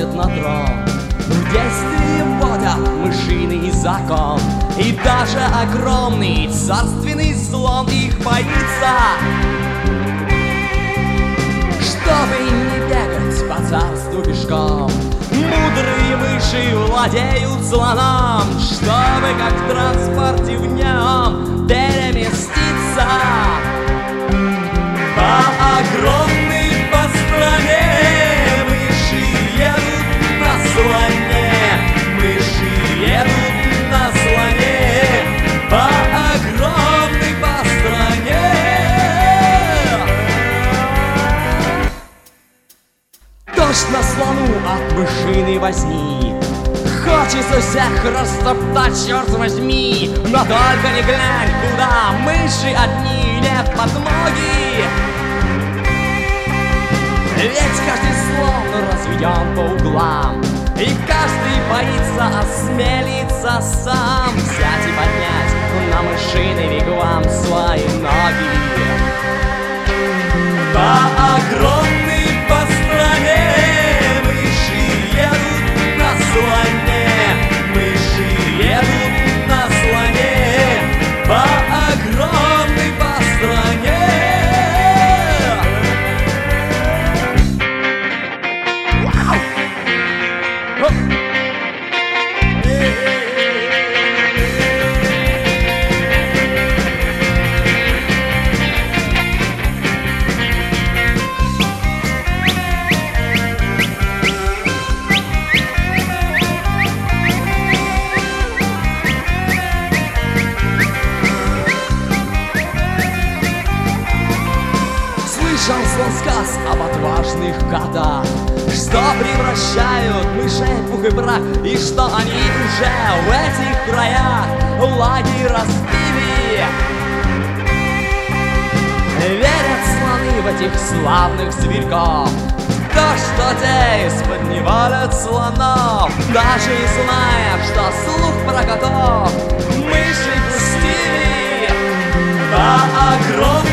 восходят на трон. В действии вводят мышиный закон, и даже огромный царственный слон их боится. Чтобы не бегать по царству пешком, мудрые мыши владеют слоном, чтобы как в транспорте в нем переместиться по огромной по стране. Мыши едут на слоне, мыши едут на слоне по огромной по стране. Дождь на слону от мышиной возни, хочется всех растоптать, черт возьми. Но только не глянь, куда мыши одни, нет подмоги. Ведь каждый слон разведен по углам, и каждый боится осмелиться сам взять и поднять на мышиный вигвам свои ноги. По огромной по стране мыши едут на слоне, мыши едут на слоне по огромной по стране. Слышал слон сказ об отважных котах, что превращают мышей в пух и прах, и что они уже в этих краях лагерь разбили. Верят слоны в этих славных зверьков, то, что те из-под неволят слонов, даже и зная, что слух про котов мыши пустили по огромному